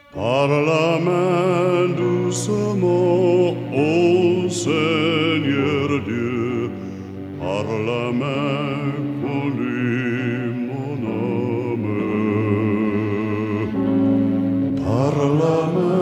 Par la main doucement, ô Seigneur Dieu, par la main conduis mon âme, par la main